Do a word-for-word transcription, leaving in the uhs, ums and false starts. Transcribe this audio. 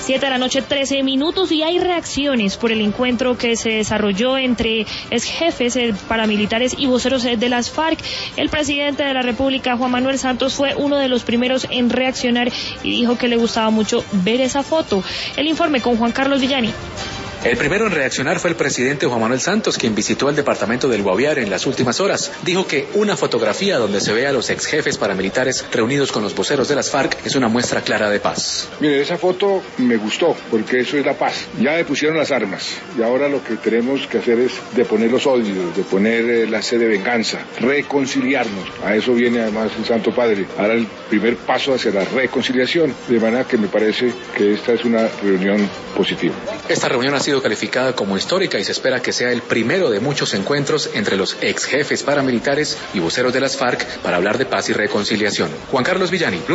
siete de la noche, trece minutos, y hay reacciones por el encuentro que se desarrolló entre ex jefes paramilitares y voceros de las FARC. El presidente de la República, Juan Manuel Santos, fue uno de los primeros en reaccionar y dijo que le gustaba mucho ver esa foto. El informe con Juan Carlos Villani. El primero en reaccionar fue el presidente Juan Manuel Santos, quien visitó el departamento del Guaviare en las últimas horas. Dijo que una fotografía donde se ve a los ex jefes paramilitares reunidos con los voceros de las FARC es una muestra clara de paz. Mire, esa foto me gustó, porque eso es la paz. Ya depusieron las armas, y ahora lo que tenemos que hacer es deponer los odios, deponer eh, la sed de venganza, reconciliarnos. A eso viene además el Santo Padre, ahora el primer paso hacia la reconciliación, de manera que me parece que esta es una reunión positiva. Esta reunión ha sido calificada como histórica y se espera que sea el primero de muchos encuentros entre los ex jefes paramilitares y voceros de las FARC para hablar de paz y reconciliación. Juan Carlos Villani.